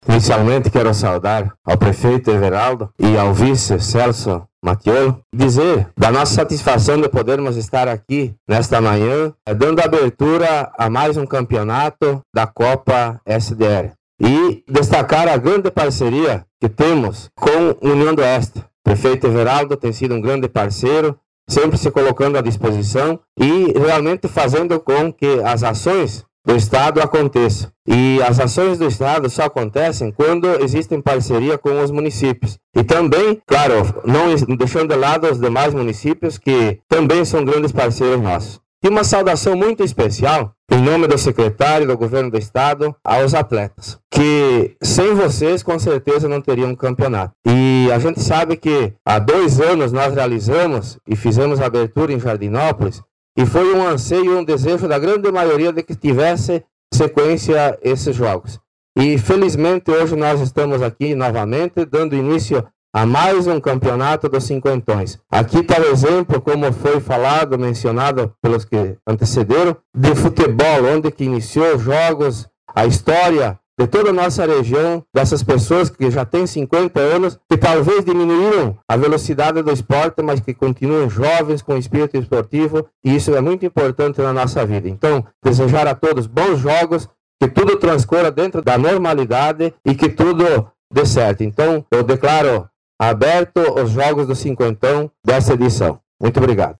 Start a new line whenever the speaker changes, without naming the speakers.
Inicialmente quero saudar ao prefeito Everaldo e ao vice Celso Mattiolo, dizer da nossa satisfação de podermos estar aqui nesta manhã, dando abertura a mais um campeonato da Copa SDR. E destacar a grande parceria que temos com União do Oeste. O prefeito Everaldo tem sido um grande parceiro, sempre se colocando à disposição e realmente fazendo com que as ações do Estado aconteçam. E as ações do Estado só acontecem quando existem parceria com os municípios. E também, claro, não deixando de lado os demais municípios que também são grandes parceiros nossos. E uma saudação muito especial, em nome do secretário do Governo do Estado, aos atletas, que sem vocês, com certeza, não teriam um campeonato. E a gente sabe que há 2 anos nós realizamos e fizemos a abertura em Jardinópolis, e foi um anseio e um desejo da grande maioria de que tivesse sequência esses jogos. E felizmente hoje nós estamos aqui novamente, dando início a mais um campeonato dos cinquentões. Aqui está o exemplo, como foi falado, mencionado pelos que antecederam, de futebol, onde que iniciou os jogos, a história de toda a nossa região, dessas pessoas que já têm 50 anos, que talvez diminuíram a velocidade do esporte, mas que continuam jovens, com espírito esportivo, e isso é muito importante na nossa vida. Então, desejar a todos bons jogos, que tudo transcorra dentro da normalidade e que tudo dê certo. Então, eu declaro aberto os jogos do cinquentão dessa edição. Muito obrigado.